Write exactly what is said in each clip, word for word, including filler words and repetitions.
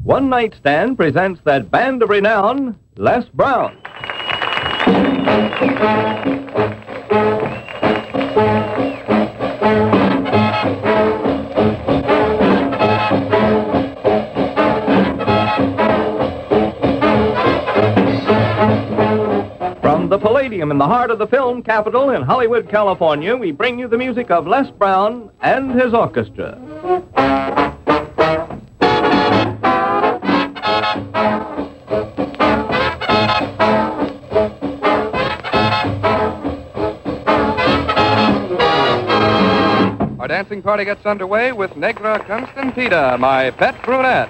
One Night Stand presents that band of renown, Les Brown. From the Palladium in the heart of the film capital in Hollywood, California, we bring you the music of Les Brown and his orchestra. Our dancing party gets underway with Negra Constantita, my pet brunette.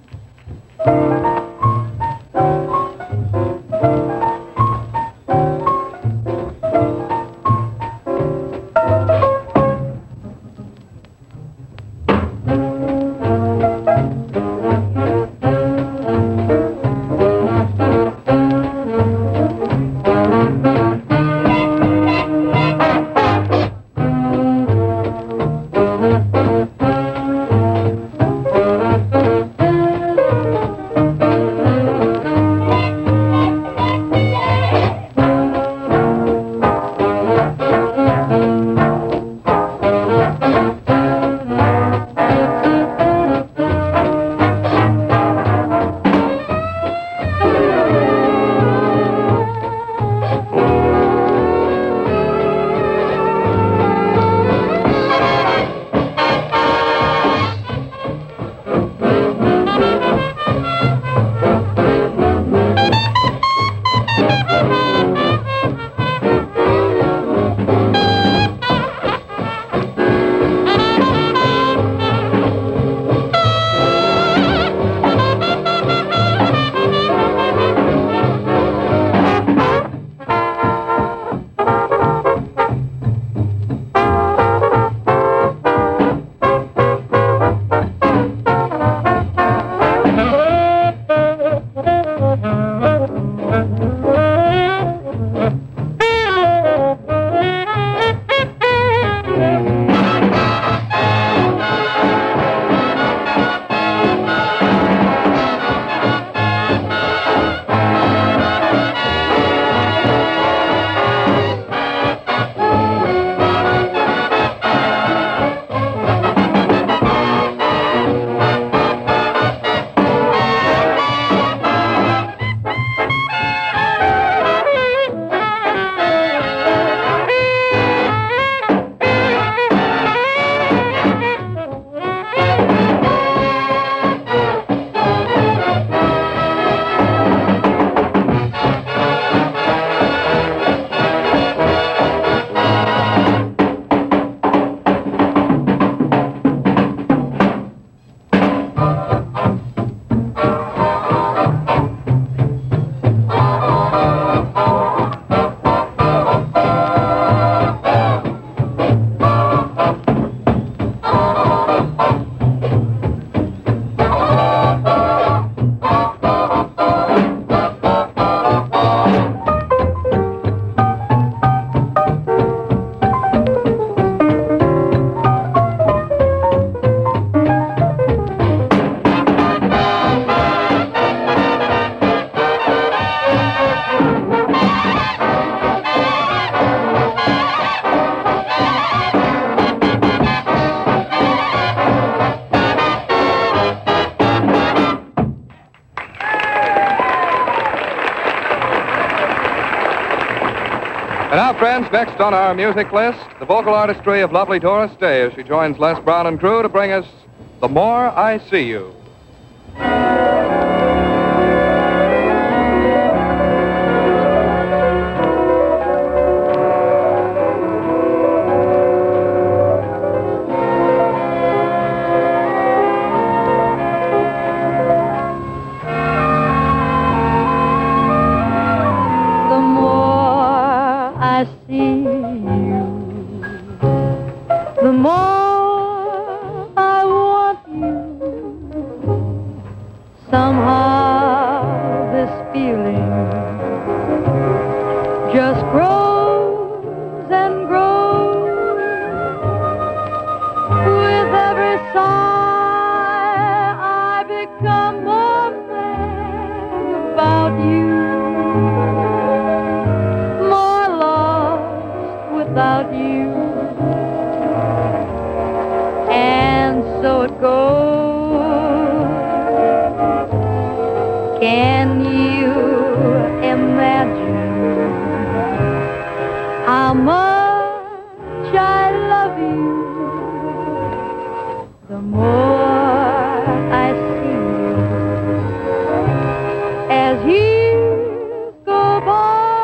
And now, friends, next on our music list, the vocal artistry of lovely Doris Day as she joins Les Brown and crew to bring us The More I See You. The more I want you, Can you imagine how much I love you? The more I see you as years go by,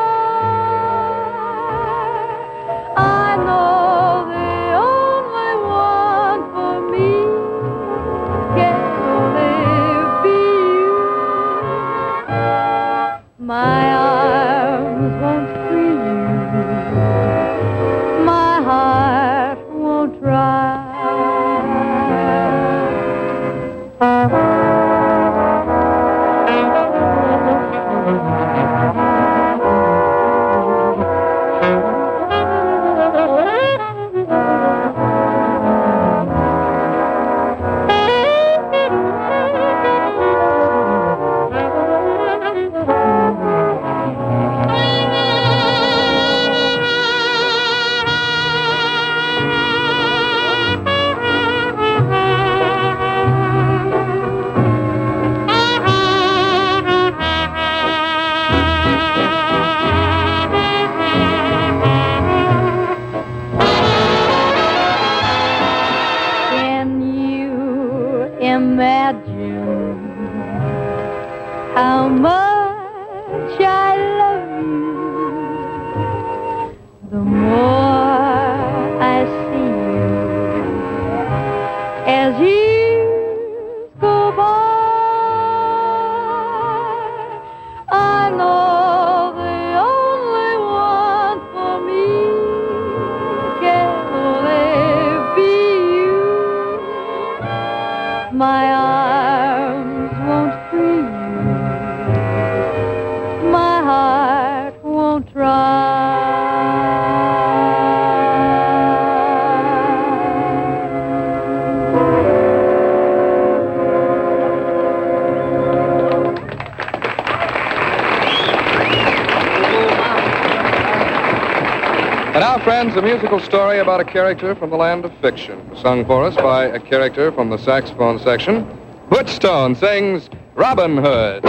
I know the only one for me can only be you. My arms won't free you, my heart won't try. Imagine how much I love you. The more I see you as years go by, I know the only one for me can only be you. My arms won't free you, my heart won't try. And now, friends, a musical story about a character from the land of fiction, sung for us by a character from the saxophone section. Butch Stone sings Robin Hood.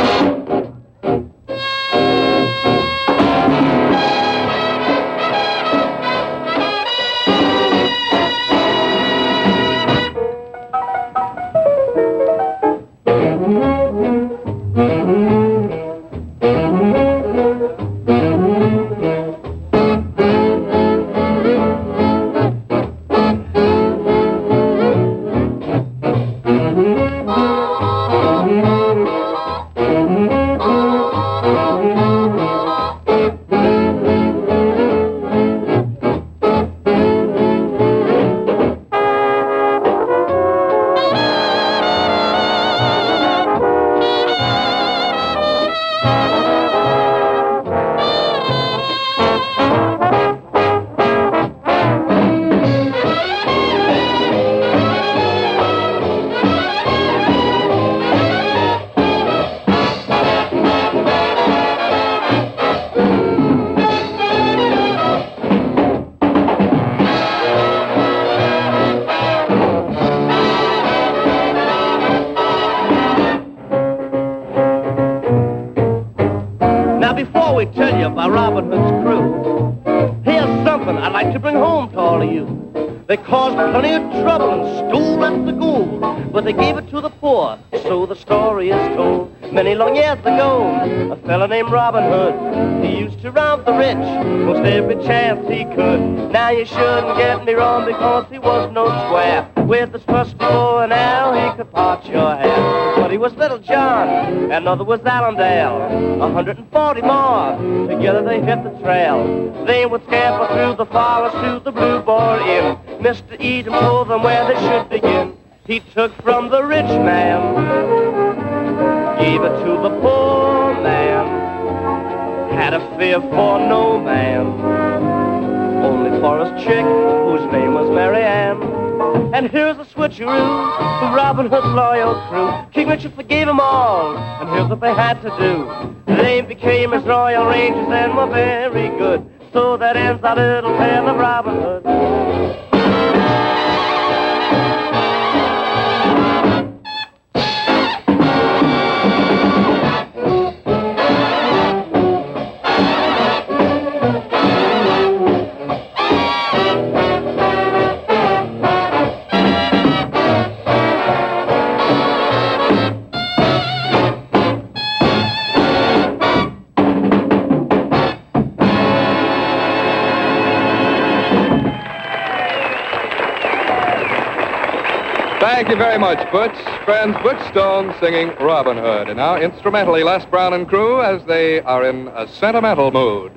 Before we tell you about Robin Hood's crew, here's something I'd like to bring home to all of you. They caused plenty of trouble and stole at the gold, but they gave it to the poor, so the story is told. Many long years ago, a fella named Robin Hood, he used to rob the rich most every chance he could. Now you shouldn't get me wrong, because he was no square. With his trusty bow and arrow, he could part your hair. But he was Little John, and another was Allendale. A hundred and forty more, together they hit the trail. They would scamper through the forest to the Blue Boar Inn. Mister Eden told them where they should begin. He took from the rich man, gave it to the poor man, had a fear for no man, only for his chick, whose name was Mary Ann. And here's the switcheroo from Robin Hood's loyal crew. King Richard forgave them all, and here's what they had to do. They became his royal rangers and were very good. So that ends our little tale of Robin Hood. you very much, Butch. Friends, Butch Stone singing Robin Hood. And now, instrumentally, Les Brown and crew as they are in a sentimental mood.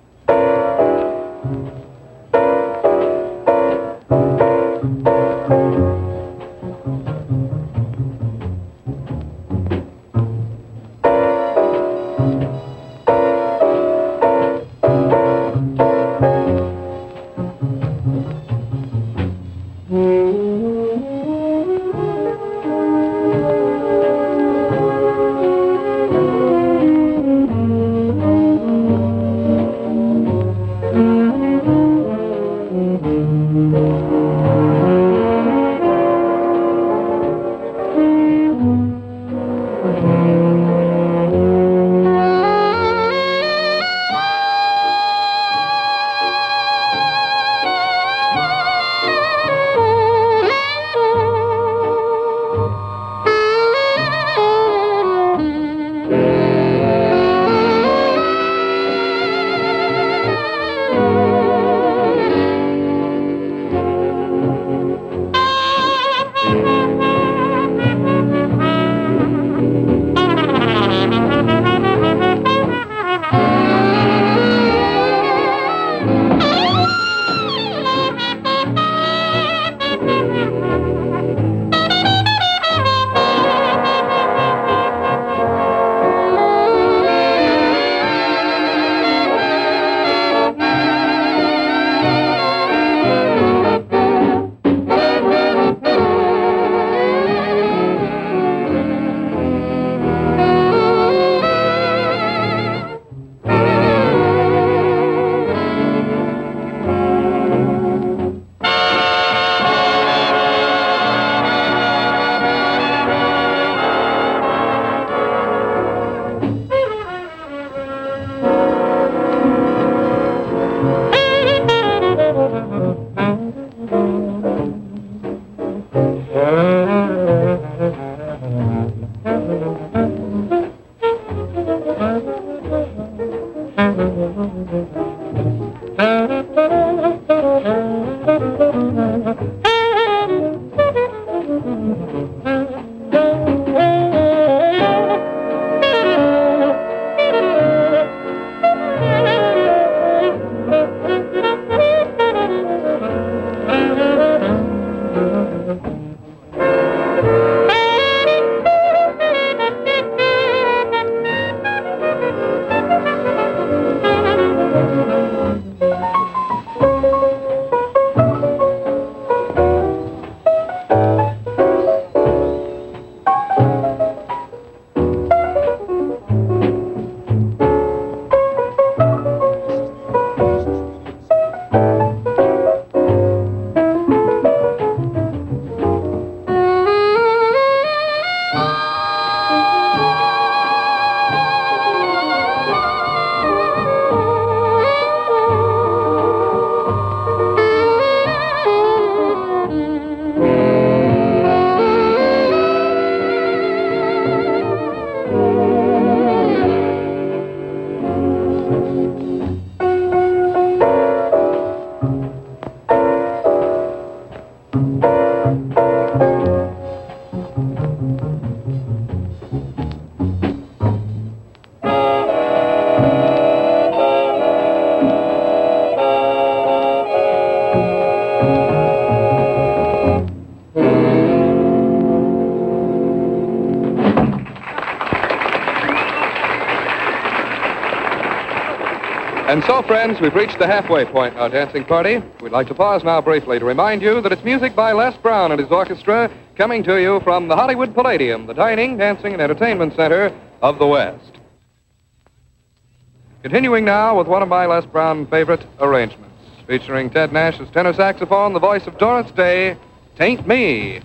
And so, friends, we've reached the halfway point in our dancing party. We'd like to pause now briefly to remind you that it's music by Les Brown and his orchestra coming to you from the Hollywood Palladium, the dining, dancing, and entertainment center of the West. Continuing now with one of my Les Brown favorite arrangements, featuring Ted Nash's tenor saxophone, the voice of Doris Day, "Tain't Me."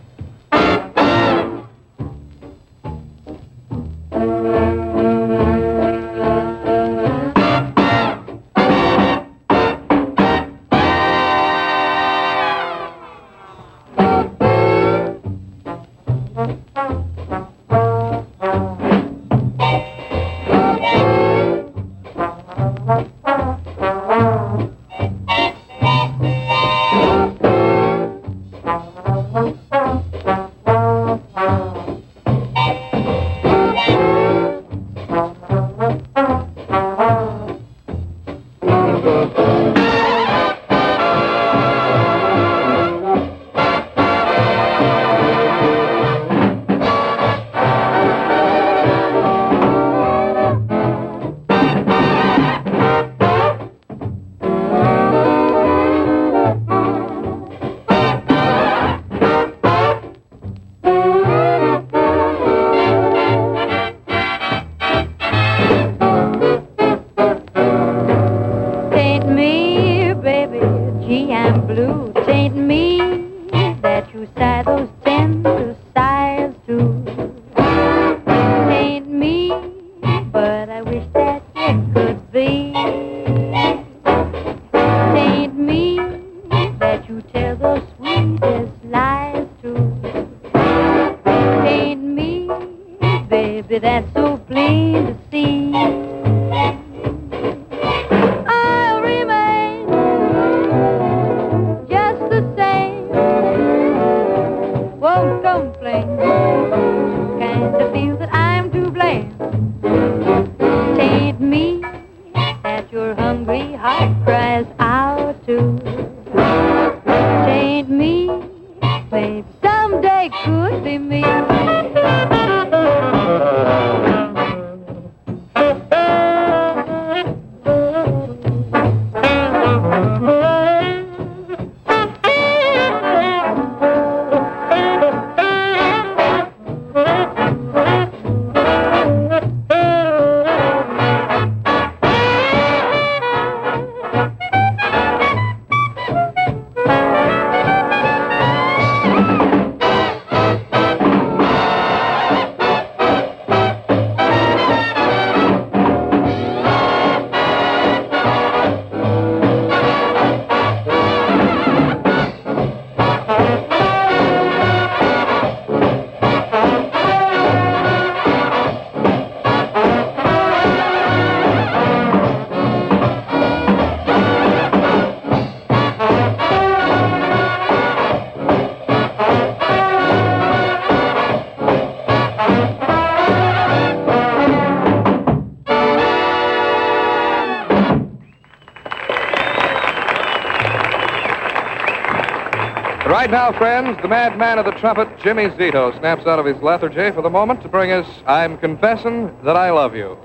baby, that's so plain to see. I'll remain just the same. Won't complain. Kind of feel that I'm to blame. Tain't me that your hungry heart cries out to. Tain't me, maybe someday could be me. Right now, friends, the madman of the trumpet, Jimmy Zito, snaps out of his lethargy for the moment to bring us I'm Confessing That I Love You.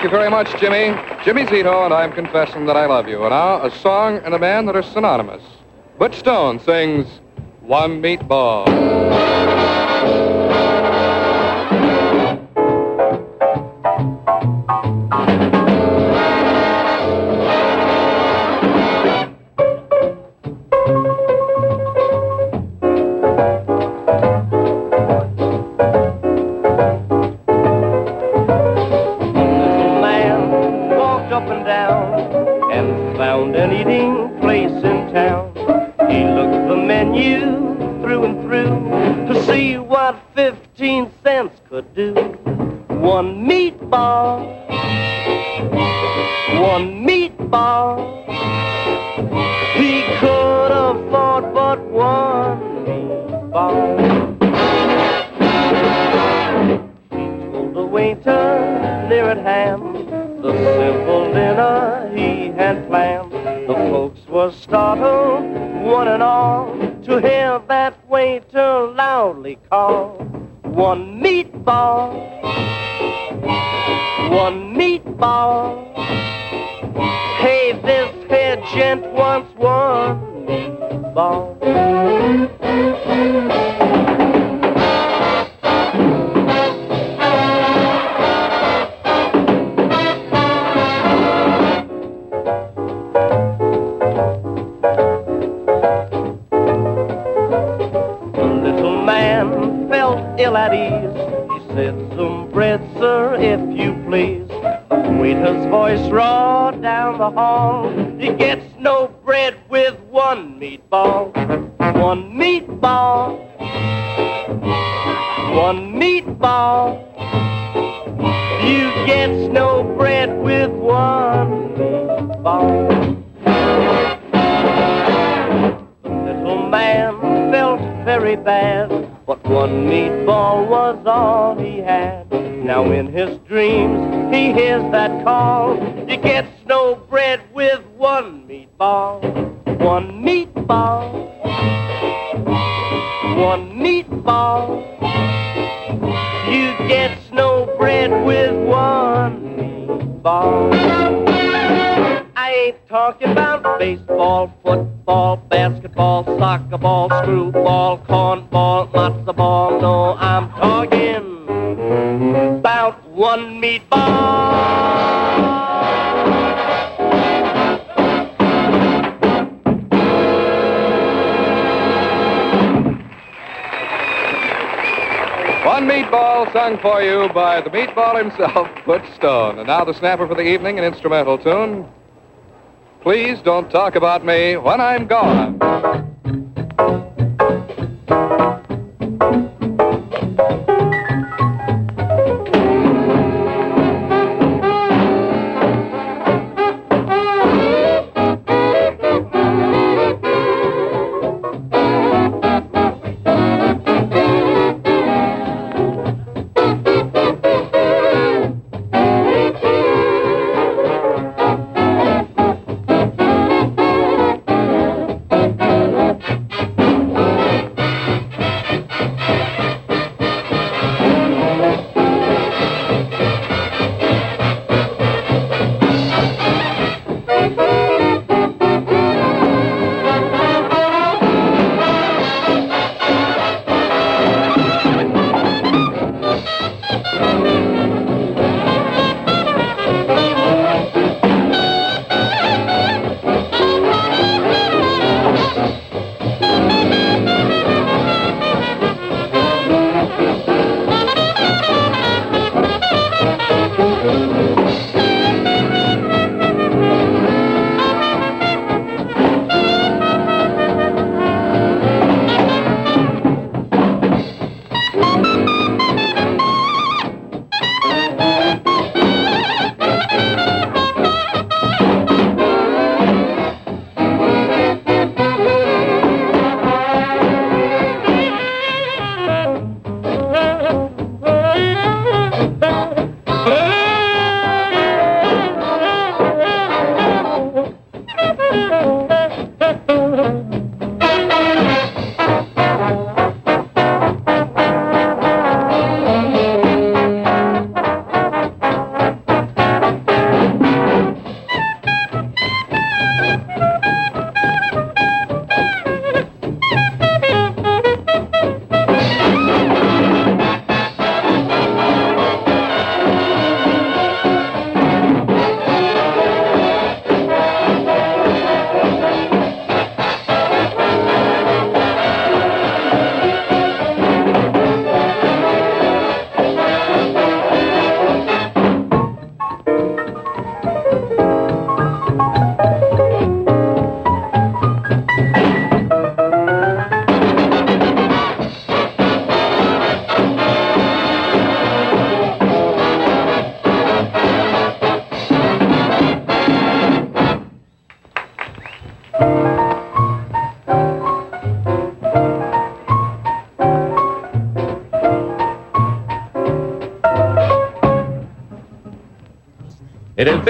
Thank you very much, Jimmy. Jimmy Zito, and I'm confessing that I love you. And now, a song and a man that are synonymous. Butch Stone sings One Meatball. Found an eating place in town. He looked the menu through and through to see what fifteen cents could do. One meatball, one meatball. He could afford but one meatball. He told the waiter near at hand the simple dinner he had planned. The folks were startled, one and all, to hear that waiter loudly call, one meatball, one meatball. Hey, this here gent wants one meatball. Ill at ease, he said, some bread, sir, if you please. The waiter's voice roared down the hall, he gets no bread with one meatball. One meatball, one meatball. You gets no bread with one meatball. The little man felt very bad, but one meatball was all he had. Now in his dreams he hears that call, he gets no bread with one meatball. One meatball, one meatball. You gets no bread with one meatball. I ain't talking about baseball, football, basketball, soccer ball, screwball, cornball, matzo ball. No, I'm talking about one meatball. One Meatball, sung for you by the meatball himself, Butch Stone. And now the snapper for the evening, an instrumental tune. Please don't talk about me when I'm gone.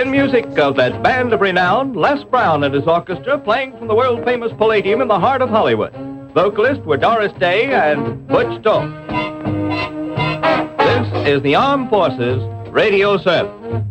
been music of that band of renown, Les Brown and his orchestra, playing from the world-famous Palladium in the heart of Hollywood. Vocalists were Doris Day and Butch Doak. This is the Armed Forces Radio Service.